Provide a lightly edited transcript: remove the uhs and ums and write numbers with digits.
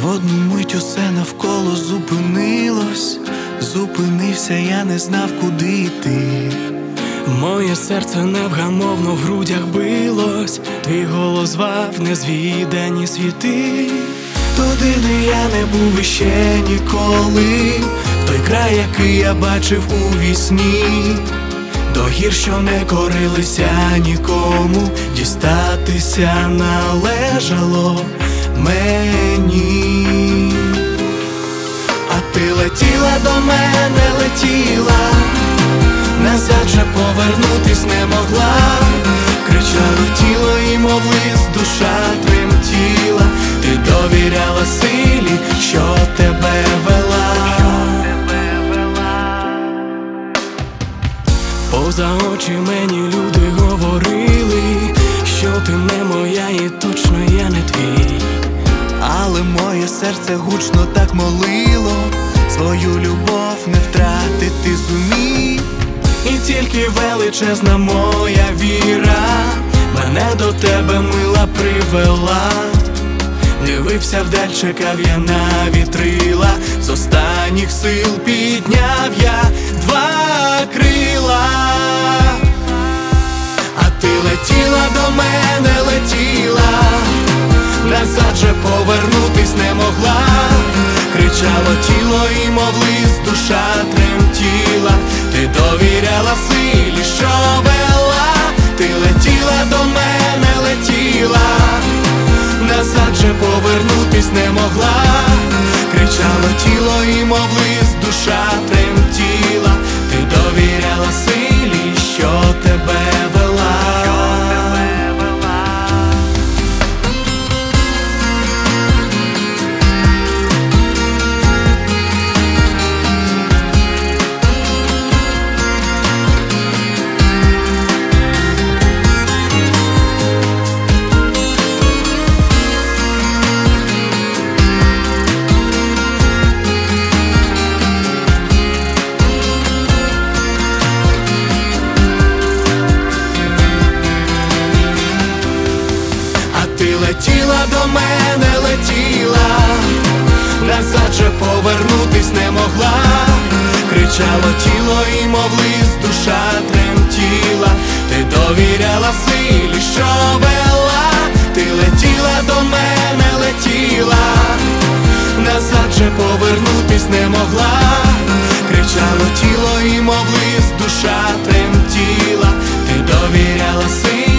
В одну мить усе навколо зупинилось. Зупинився, я не знав, куди йти. Моє серце невгамовно в грудях билось. Твій голос звав незвідані світи. Туди, де я не був іще ніколи, в той край, який я бачив у вісні. До гір, що не корилися нікому, дістатися належало мені. А ти летіла до мене, летіла, назад же повернутись не могла. Кричало тіло і мов лист душа тремтіла. Ти довіряла силі, що тебе вела. Поза очі мені люди говорили, що ти не моя і точно я не твій. Але моє серце гучно так молило, свою любов не втратити зумій. І тільки величезна моя віра мене до тебе, мила, привела. Дивився вдаль, чекав я на вітрила, з останніх сил підняв я два крила. А ти летіла до мене, летіла, назад же повернутись не могла. Кричало тіло і мов лист душа тремтіла. Ти довіряла силі, що вела. Ти летіла до мене, летіла, назад же повернутись не могла. Кричало тіло і мов лист душа тремтіла. Ти довіряла силі, що тебе вела. Летіла до мене, летіла, назад же повернутись не могла. Кричало тіло і мов лист душа тремтіла. Ти довіряла силі, що вела. Ти летіла до мене, летіла, назад же повернутись не могла. Кричало тіло і мов лист душа тремтіла. Ти довіряла силі.